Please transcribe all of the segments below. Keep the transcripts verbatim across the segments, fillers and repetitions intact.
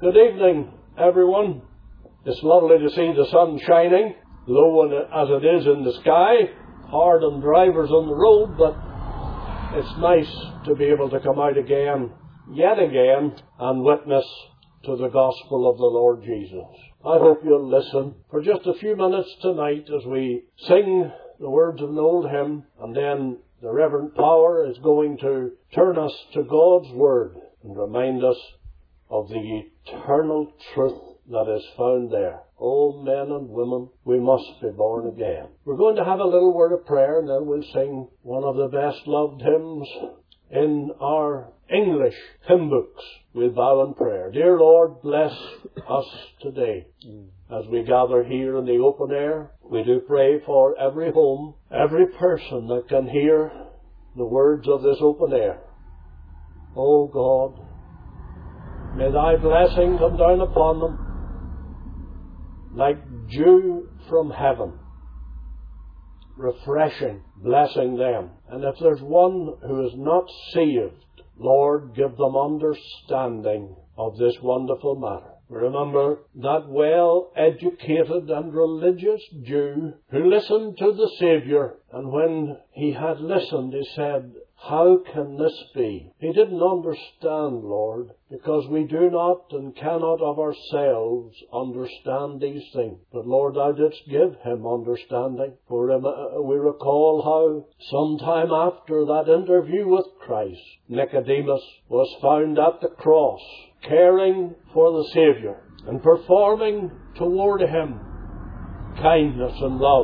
Good evening, everyone. It's lovely to see the sun shining, low as it is in the sky, hard on drivers on the road, but it's nice to be able to come out again, yet again, and witness to the gospel of the Lord Jesus. I hope you'll listen for just a few minutes tonight as we sing the words of an old hymn, and then the Reverend Power is going to turn us to God's Word and remind us of the eternal truth that is found there. Oh, men and women, we must be born again. We're going to have a little word of prayer, and then we'll sing one of the best loved hymns in our English hymn books. We'll bow in prayer. Dear Lord, bless us today as we gather here in the open air. We do pray for every home, every person that can hear the words of this open air. Oh God, may thy blessing come down upon them like dew from heaven, refreshing, blessing them. And if there's one who is not saved, Lord, give them understanding of this wonderful matter. Remember that well-educated and religious Jew who listened to the Saviour, and when he had listened, he said, "How can this be?" He didn't understand, Lord, because we do not and cannot of ourselves understand these things. But Lord, thou didst give him understanding. For we recall how sometime after that interview with Christ, Nicodemus was found at the cross, caring for the Saviour and performing toward him kindness and love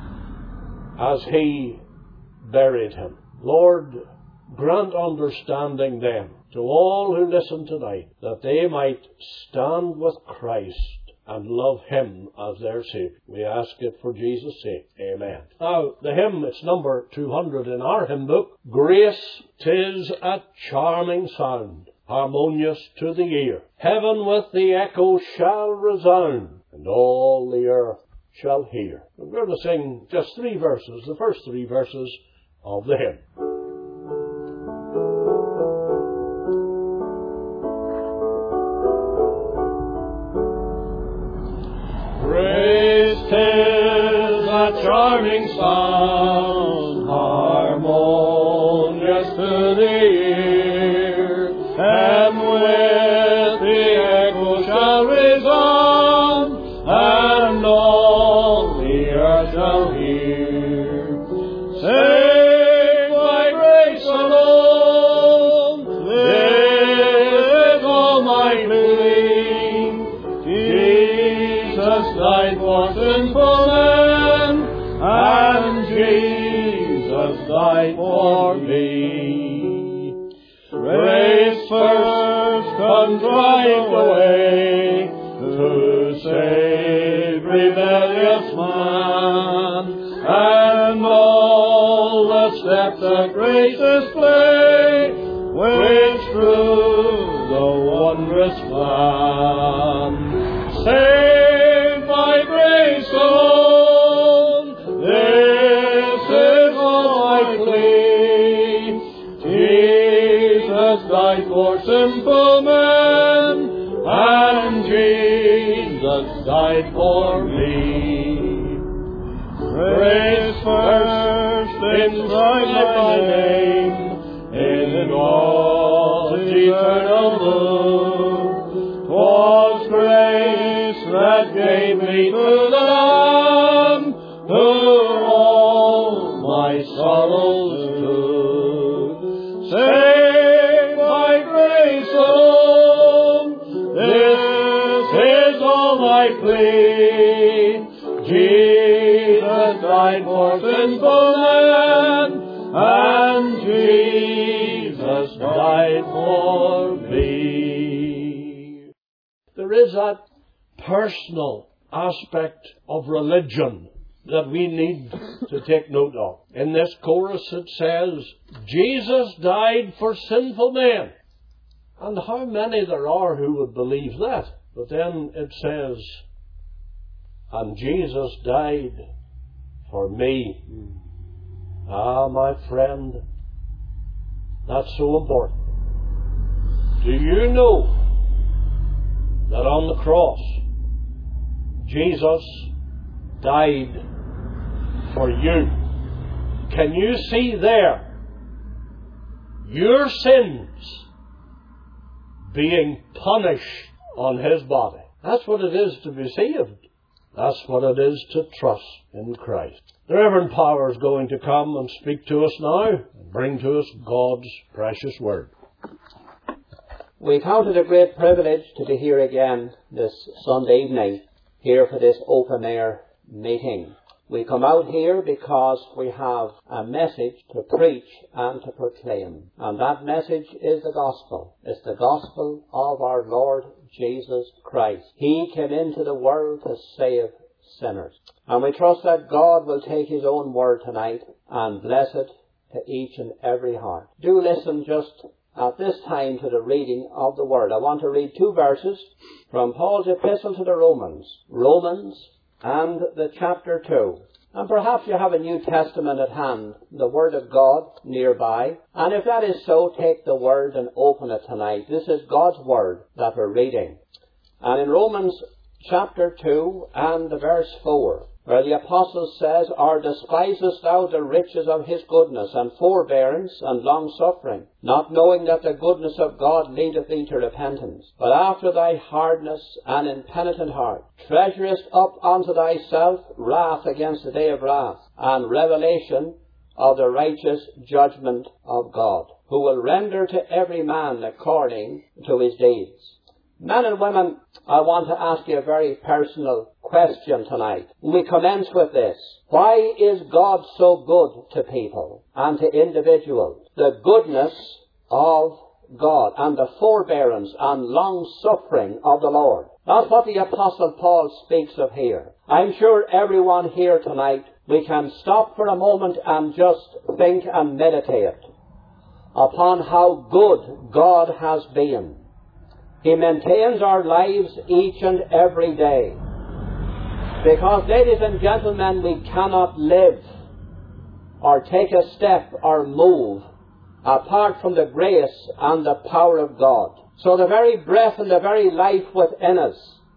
as he buried him. Lord, grant understanding then to all who listen tonight, that they might stand with Christ and love him as their Saviour. We ask it for Jesus' sake. Amen. Now, the hymn, it's number two hundred in our hymn book. Grace, 'tis a charming sound, harmonious to the ear. Heaven with the echo shall resound, and all the earth shall hear. We're going to sing just three verses, the first three verses of the hymn. Grace, 'tis a charming sound, harmonious to the ear, and with the echo shall resound, and all the earth shall hear. Save by grace alone, this is all my plea. Jesus died for sinful men, and Jesus died for me. Grace first contrived a way to save rebellious man, and all the steps that grace display, which through the wondrous plan. Saved by grace alone, this is all I plea. Jesus died for sinful men, and Jesus died for me. Grace first inscribed my name in God's eternal book. 'Twas grace that gave me to the Lamb, who all my sorrows took. Saved by grace alone, this is all my plea. Jesus died for sinful men, and Jesus died for me. There is that personal aspect of religion that we need to take note of. In this chorus it says, Jesus died for sinful men. And how many there are who would believe that? But then it says, and Jesus died for me. Ah, my friend, that's so important. Do you know that on the cross Jesus died for you. Can you see there your sins being punished on His body? That's what it is to be saved. That's what it is to trust in Christ. The Reverend Power is going to come and speak to us now and bring to us God's precious Word. We count it a great privilege to be here again this Sunday evening, here for this open air meeting. We come out here because we have a message to preach and to proclaim. And that message is the gospel. It's the gospel of our Lord Jesus Christ. He came into the world to save sinners. And we trust that God will take His own word tonight and bless it to each and every heart. Do listen just at this time to the reading of the word. I want to read two verses from Paul's epistle to the Romans. Romans and the chapter two. And perhaps you have a New Testament at hand, the Word of God nearby. And if that is so, take the Word and open it tonight. This is God's Word that we're reading. And in Romans chapter two and the verse four, where the apostle says, Or despisest thou the riches of His goodness and forbearance and long-suffering, not knowing that the goodness of God leadeth thee to repentance, but after thy hardness and impenitent heart treasurest up unto thyself wrath against the day of wrath, and revelation of the righteous judgment of God, who will render to every man according to his deeds. Men and women, I want to ask you a very personal question tonight. We commence with this. Why is God so good to people and to individuals? The goodness of God and the forbearance and long-suffering of the Lord. That's what the Apostle Paul speaks of here. I'm sure everyone here tonight, we can stop for a moment and just think and meditate upon how good God has been. He maintains our lives each and every day. Because, ladies and gentlemen, we cannot live or take a step or move apart from the grace and the power of God. So the very breath and the very life within us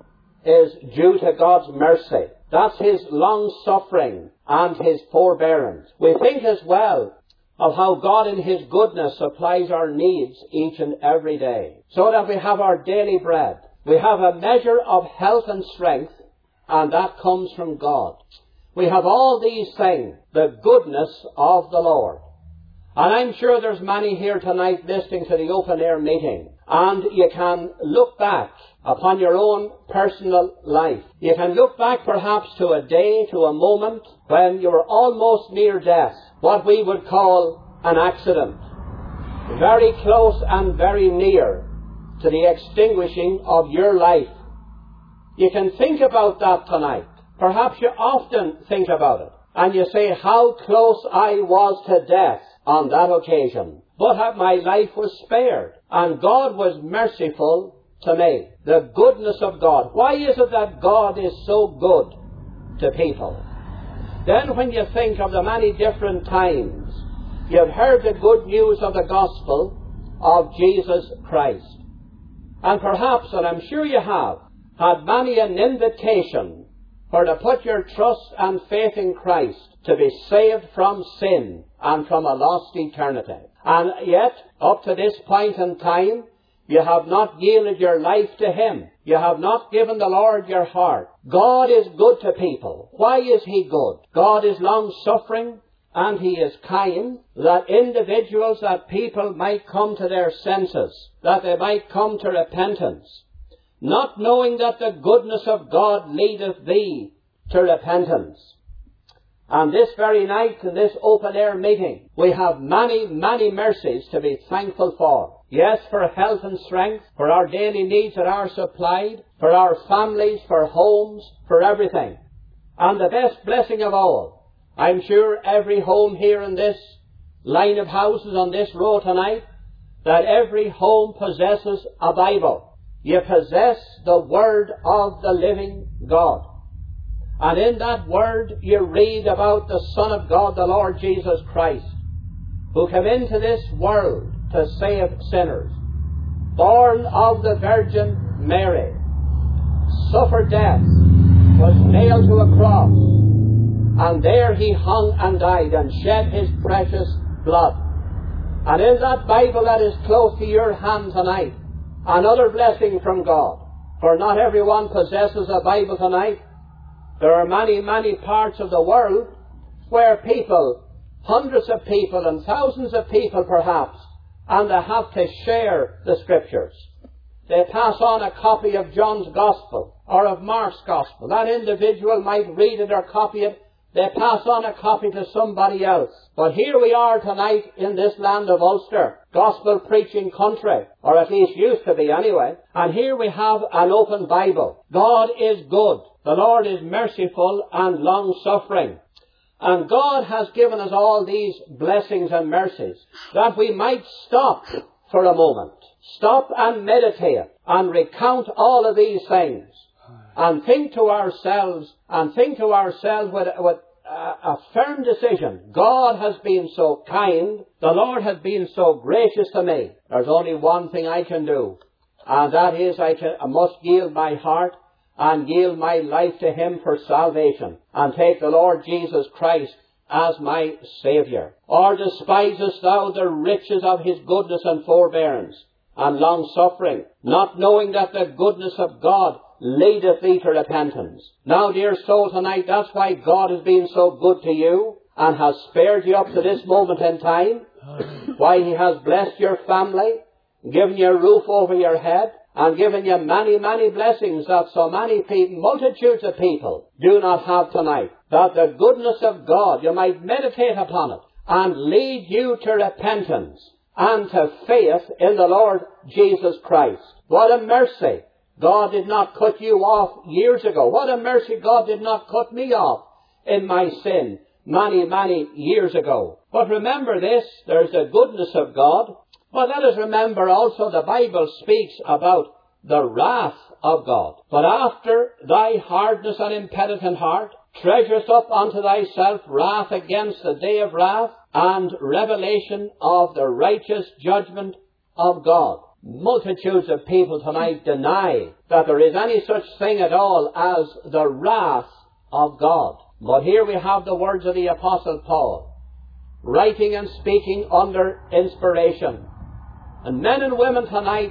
is due to God's mercy. That's His long-suffering and His forbearance. We think as well of how God in His goodness supplies our needs each and every day, so that we have our daily bread. We have a measure of health and strength, and that comes from God. We have all these things, the goodness of the Lord. And I'm sure there's many here tonight listening to the open air meeting, and you can look back upon your own personal life. You can look back perhaps to a day, to a moment when you were almost near death, what we would call an accident, very close and very near to the extinguishing of your life. You can think about that tonight. Perhaps you often think about it, and you say how close I was to death on that occasion. But my life was spared, and God was merciful to me. The goodness of God. Why is it that God is so good to people? Then when you think of the many different times you've heard the good news of the gospel of Jesus Christ, and perhaps, and I'm sure you have, had many an invitation for to put your trust and faith in Christ to be saved from sin and from a lost eternity. And yet, up to this point in time, you have not yielded your life to Him. You have not given the Lord your heart. God is good to people. Why is He good? God is long-suffering and He is kind, that individuals, that people might come to their senses, that they might come to repentance, not knowing that the goodness of God leadeth thee to repentance. And this very night, in this open-air meeting, we have many, many mercies to be thankful for. Yes, for health and strength, for our daily needs that are supplied, for our families, for homes, for everything. And the best blessing of all, I'm sure every home here in this line of houses on this row tonight, that every home possesses a Bible. You possess the Word of the living God. And in that Word you read about the Son of God, the Lord Jesus Christ, who came into this world to save sinners, born of the Virgin Mary, suffered death, was nailed to a cross, and there he hung and died and shed his precious blood. And in that Bible that is close to your hand tonight, another blessing from God, for not everyone possesses a Bible tonight. There are many, many parts of the world where people, hundreds of people and thousands of people perhaps, and they have to share the Scriptures. They pass on a copy of John's Gospel or of Mark's Gospel. That individual might read it or copy it. They pass on a copy to somebody else. But here we are tonight in this land of Ulster, gospel preaching country, or at least used to be anyway. And here we have an open Bible. God is good. The Lord is merciful and long-suffering. And God has given us all these blessings and mercies that we might stop for a moment. Stop and meditate and recount all of these things and think to ourselves and think to ourselves with, with a, a firm decision. God has been so kind. The Lord has been so gracious to me. There's only one thing I can do, and that is I, can, I must yield my heart and yield my life to Him for salvation and take the Lord Jesus Christ as my Saviour. Or despisest thou the riches of His goodness and forbearance and long-suffering, not knowing that the goodness of God leadeth thee to repentance? Now, dear soul, tonight, that's why God has been so good to you and has spared you up to this moment in time. Why He has blessed your family, given you a roof over your head, and given you many, many blessings that so many people, multitudes of people, do not have tonight. That the goodness of God, you might meditate upon it and lead you to repentance and to faith in the Lord Jesus Christ. What a mercy! God did not cut you off years ago. What a mercy God did not cut me off in my sin many, many years ago. But remember this, there's the goodness of God. But let us remember also the Bible speaks about the wrath of God. But after thy hardness and impenitent heart, treasurest up unto thyself wrath against the day of wrath and revelation of the righteous judgment of God. Multitudes of people tonight deny that there is any such thing at all as the wrath of God. But here we have the words of the Apostle Paul, writing and speaking under inspiration. And men and women tonight,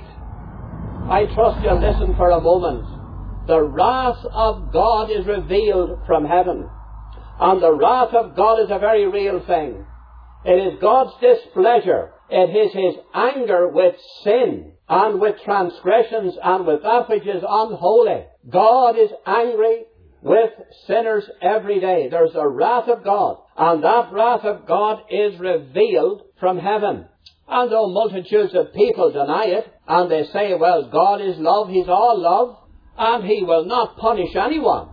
I trust you'll listen for a moment. The wrath of God is revealed from heaven. And the wrath of God is a very real thing. It is God's displeasure. It is His anger with sin and with transgressions and with that which is unholy. God is angry with sinners every day. There's the wrath of God. And that wrath of God is revealed from heaven. And though multitudes of people deny it, and they say, well, God is love, He's all love, and He will not punish anyone.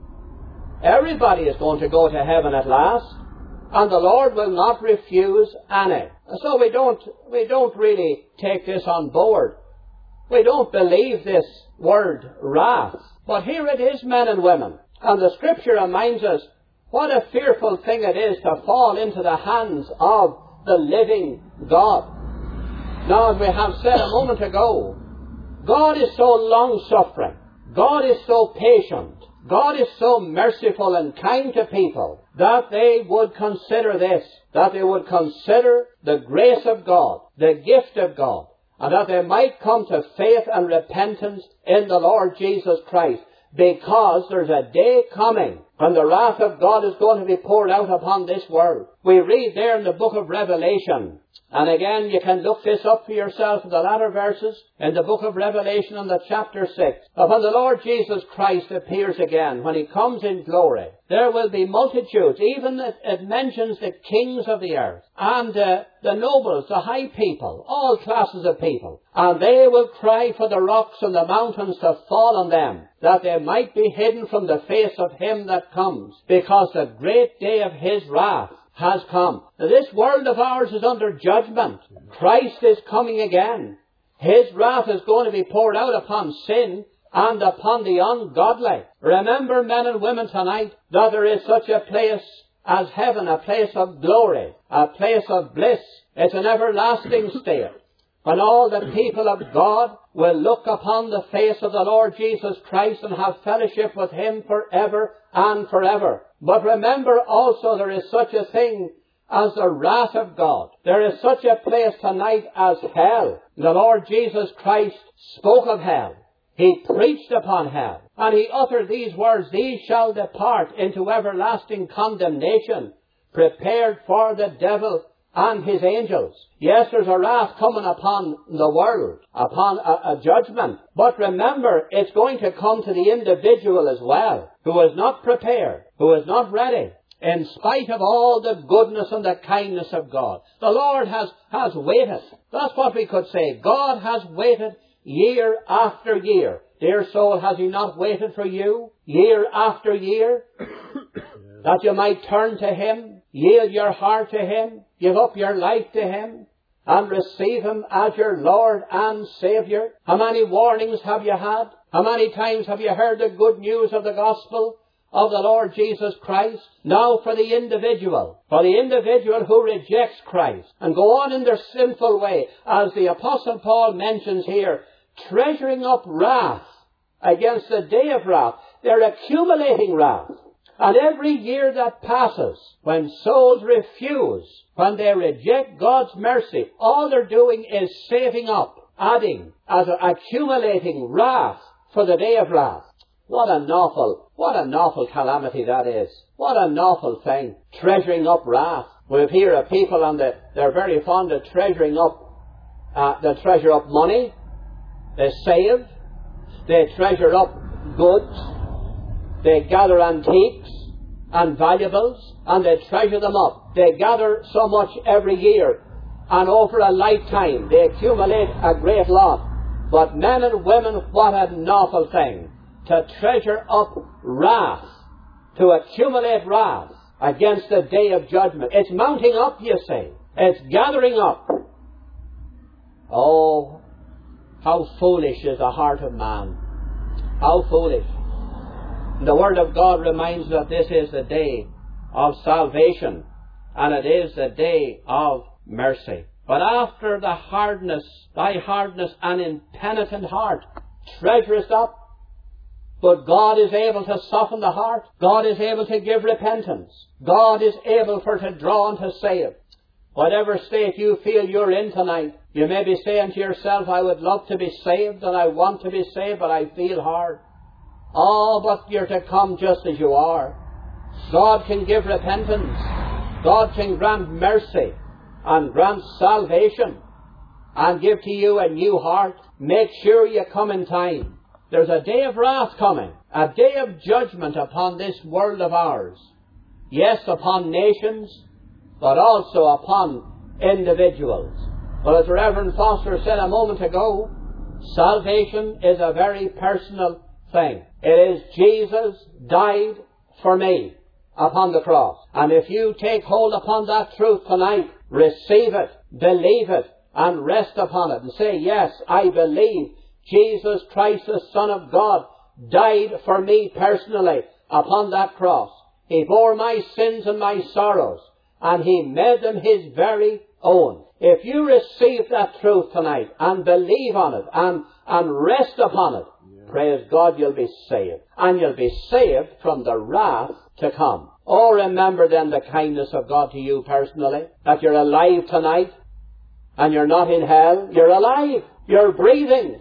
Everybody is going to go to heaven at last, and the Lord will not refuse any. So we don't, we don't really take this on board. We don't believe this word wrath. But here it is, men and women. And the Scripture reminds us what a fearful thing it is to fall into the hands of the living God. Now, as we have said a moment ago, God is so long-suffering. God is so patient. God is so merciful and kind to people that they would consider this, that they would consider the grace of God, the gift of God, and that they might come to faith and repentance in the Lord Jesus Christ, because there's a day coming when the wrath of God is going to be poured out upon this world. We read there in the book of Revelation, and again you can look this up for yourself in the latter verses, in the book of Revelation in the chapter six, that when the Lord Jesus Christ appears again, when He comes in glory, there will be multitudes, even it, it mentions the kings of the earth, and uh, the nobles, the high people, all classes of people, and they will cry for the rocks and the mountains to fall on them, that they might be hidden from the face of Him that comes, because the great day of His wrath has come. Now, this world of ours is under judgment. Christ is coming again. His wrath is going to be poured out upon sin and upon the ungodly. Remember, men and women, tonight, that there is such a place as heaven, a place of glory, a place of bliss. It's an everlasting state. when all the people of God will look upon the face of the Lord Jesus Christ and have fellowship with Him forever and forever. But remember also there is such a thing as the wrath of God. There is such a place tonight as hell. The Lord Jesus Christ spoke of hell. He preached upon hell. And He uttered these words, "These shall depart into everlasting condemnation, prepared for the devil and his angels." Yes, there's a wrath coming upon the world, upon a, a judgment. But remember, it's going to come to the individual as well, who is not prepared, who is not ready, in spite of all the goodness and the kindness of God. The Lord has, has waited. That's what we could say. God has waited year after year. Dear soul, has He not waited for you year after year? That you might turn to Him, yield your heart to Him, give up your life to Him, and receive Him as your Lord and Saviour. How many warnings have you had? How many times have you heard the good news of the gospel of the Lord Jesus Christ? Now for the individual, for the individual who rejects Christ and go on in their sinful way, as the Apostle Paul mentions here, treasuring up wrath against the day of wrath. They're accumulating wrath. And every year that passes, when souls refuse, when they reject God's mercy, all they're doing is saving up, adding, as a, accumulating wrath for the day of wrath. What an awful, what an awful calamity that is. What an awful thing, treasuring up wrath. We hear of people and the, they're very fond of treasuring up, uh, they treasure up money, they save, they treasure up goods, they gather antiques and valuables, and they treasure them up. They gather so much every year, and over a lifetime they accumulate a great lot. But men and women, what an awful thing, to treasure up wrath, to accumulate wrath against the day of judgment. It's mounting up, you see. It's gathering up. Oh, how foolish is the heart of man. How foolish. The Word of God reminds us that this is the day of salvation, and it is the day of mercy. But after the hardness, thy hardness and impenitent heart, treasurest up. But God is able to soften the heart. God is able to give repentance. God is able for to draw and to save. Whatever state you feel you're in tonight, you may be saying to yourself, I would love to be saved and I want to be saved, but I feel hard. Oh, but you're to come just as you are. God can give repentance. God can grant mercy and grant salvation and give to you a new heart. Make sure you come in time. There's a day of wrath coming, a day of judgment upon this world of ours. Yes, upon nations, but also upon individuals. But as Reverend Foster said a moment ago, salvation is a very personal thing. It is Jesus died for me upon the cross. And if you take hold upon that truth tonight, receive it, believe it, and rest upon it, and say, yes, I believe Jesus Christ, the Son of God, died for me personally upon that cross. He bore my sins and my sorrows, and He made them His very own. If you receive that truth tonight and believe on it and, and rest upon it, yeah. Praise God, you'll be saved. And you'll be saved from the wrath to come. Oh, remember then the kindness of God to you personally, that you're alive tonight and you're not in hell. You're alive. You're breathing.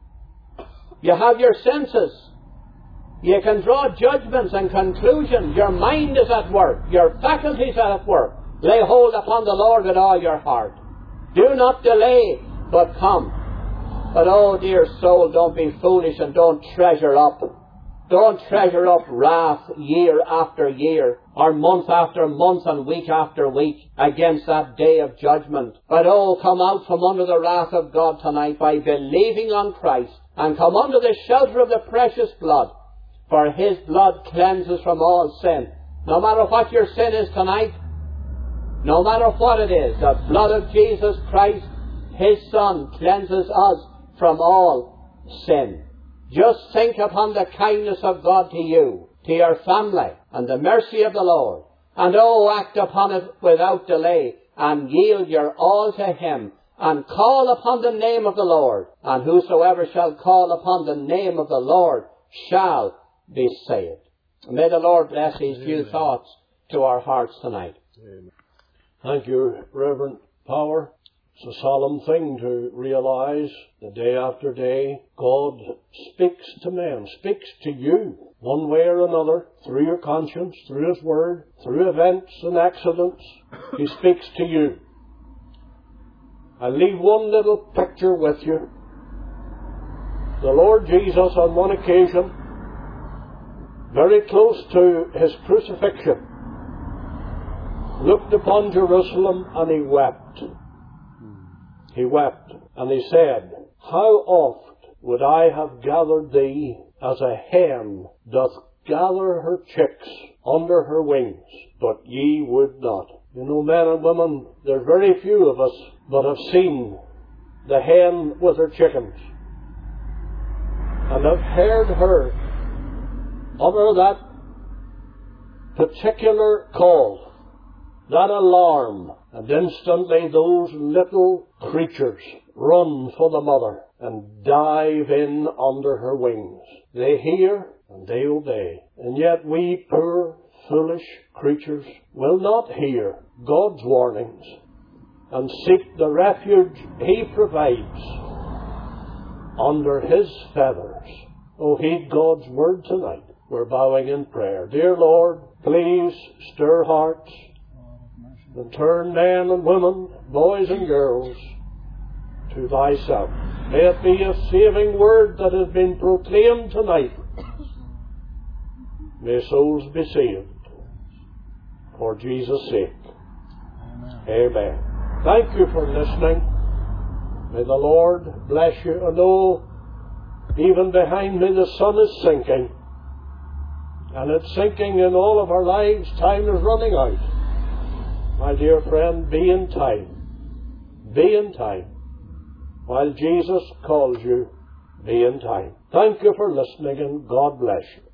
You have your senses. You can draw judgments and conclusions. Your mind is at work. Your faculties are at work. Lay hold upon the Lord with all your heart. Do not delay, but come. But oh, dear soul, don't be foolish and don't treasure up. Don't treasure up wrath year after year, or month after month and week after week against that day of judgment. But oh, come out from under the wrath of God tonight by believing on Christ, and come under the shelter of the precious blood, for His blood cleanses from all sin. No matter what your sin is tonight, no matter what it is, the blood of Jesus Christ, His Son, cleanses us from all sin. Just think upon the kindness of God to you, to your family, and the mercy of the Lord. And oh, act upon it without delay, and yield your all to Him, and call upon the name of the Lord. And whosoever shall call upon the name of the Lord shall be saved. May the Lord bless these Amen. Few thoughts to our hearts tonight. Amen. Thank you, Reverend Power. It's a solemn thing to realize that day after day God speaks to men, speaks to you one way or another, through your conscience, through His Word, through events and accidents. He speaks to you. I'll leave one little picture with you. The Lord Jesus, on one occasion, very close to His crucifixion, looked upon Jerusalem and He wept. He wept, and He said, "How oft would I have gathered thee as a hen doth gather her chicks under her wings, but ye would not." You know, men and women, there's very few of us that have seen the hen with her chickens, and have heard her utter that particular call, that alarm, and instantly those little creatures run for the mother and dive in under her wings. They hear and they obey. And yet we poor, foolish creatures will not hear God's warnings and seek the refuge He provides under His feathers. Oh, heed God's word tonight. We're bowing in prayer. Dear Lord, please stir hearts and turn men and women, boys and girls, to Thyself. May it be a saving word that has been proclaimed tonight. May souls be saved for Jesus' sake. Amen. Amen. Thank you for listening. May the Lord bless you. And oh, even behind me the sun is sinking. And it's sinking in all of our lives. Time is running out. My dear friend, be in time. Be in time. While Jesus calls you, be in time. Thank you for listening, and God bless you.